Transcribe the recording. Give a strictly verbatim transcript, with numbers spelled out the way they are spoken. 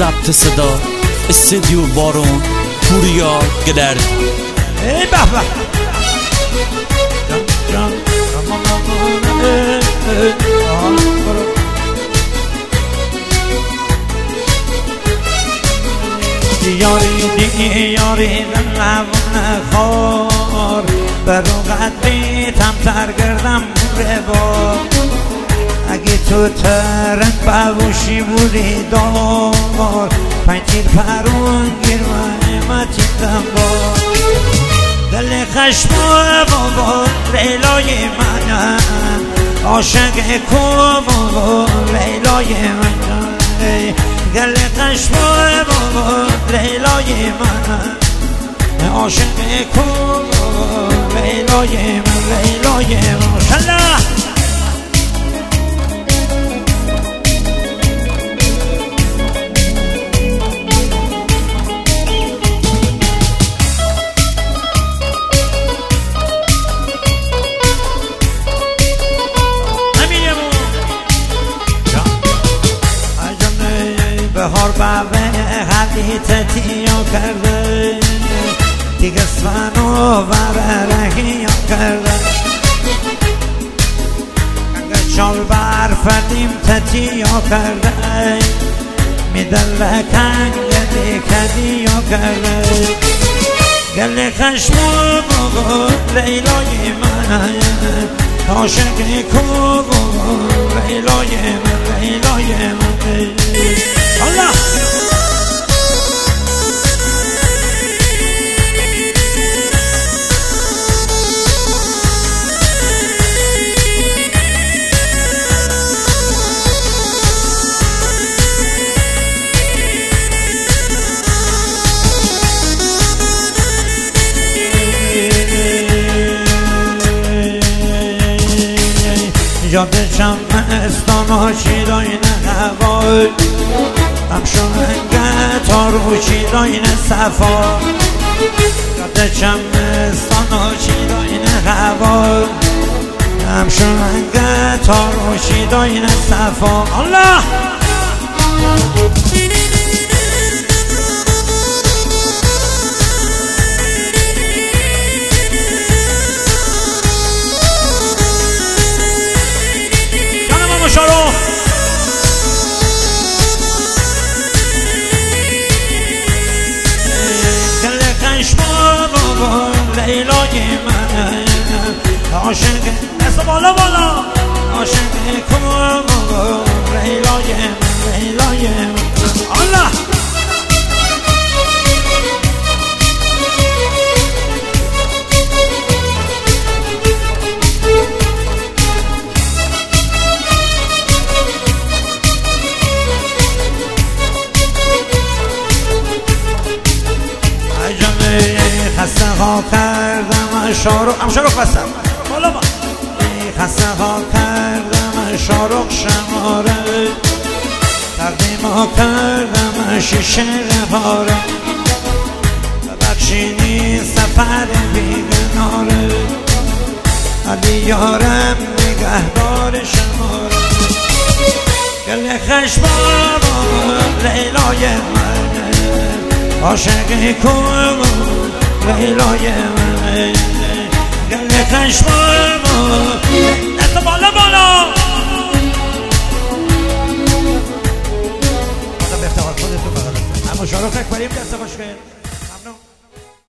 ضبط صدا استدیو بارون پوریا گدرد. ای به به یاری دیگه یاری نمونه خار برو قدری تمتر گردم روا اگه تو ترک بوشی بودی دار پنجیر پرون گیر و امتی دنبار دل خشم و بابا لیلای من عاشق کوم و لیلای من دل خشم و بابا لیلای من عاشق کوم و لیلای من لیلای من شلا بهار بابه حدیت تیا کرده دیگه سفنو بررهی کرده اگه چال برفدیم تتیا کرده میدل کنگ دیکدیا کرده گل خشمو بگو لیلای من عاشق کو بگو لیلای من لیلای من الله جاده چمستان ها شیراین هوای هم شنگه تا رو شیراین صفا جاده چمستان ها شیراین هوای هم شنگه تا رو شیراین صفا الله شروع دل خشم بابا لیلای من عاشق دست بالا بالا عاشق کن بابا لیلای من لیلای من الله خسته ها کردم شارق هم شارق بستم بالا با خسته ها کردم شارق شماره تقدیم ها کردم شیشه هاره بخشینی سفر بیگناره علی یارم نگهدار شماره گل خشم لیلای من عاشق کوم لیلای من گل خشم دست بالا بالا حالا به افتخار خودتو بقیدم اما شارخ اکبریم دست خوش کن